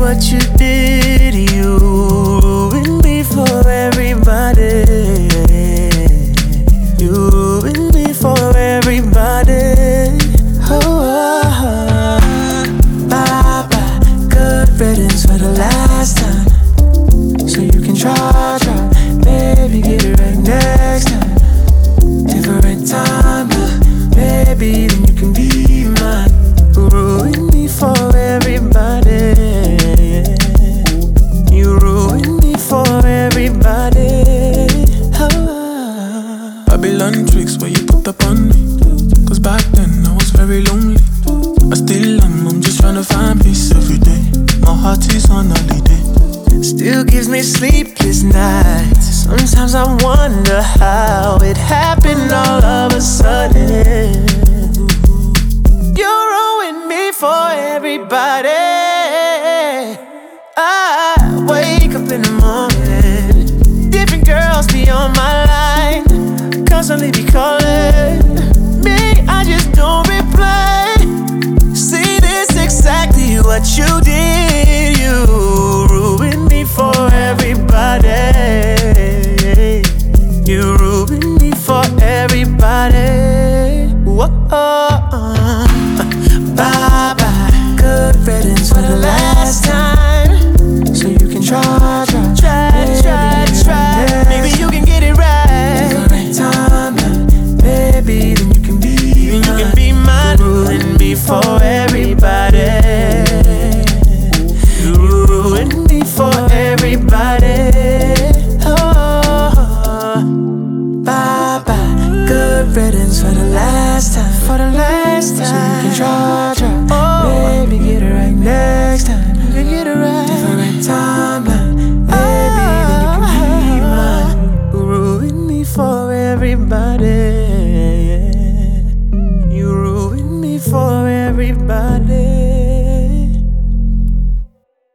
what you did. You ruined me for everybody. You ruined me for everybody. Bye-bye, good riddance for the last time. So you can try, baby, get it right next time. Different time, baby, then you can be mine. You ruined me for everybody. You ruined me for everybody. Babylon tricks where you put up on me. Cause back then I was very lonely. I still am, I'm just trying to find peace every day. My heart is on holiday. Still gives me sleepless nights. Sometimes I wonder how it happened all of a sudden. You ruined me for everybody. I wake up in the morning, different girls be on my line, constantly be calling me, I just don't reply. See, this exactly what you did. You ruined me for everybody. You ruined me for everybody. Whoa. Bye-bye, good riddance for the last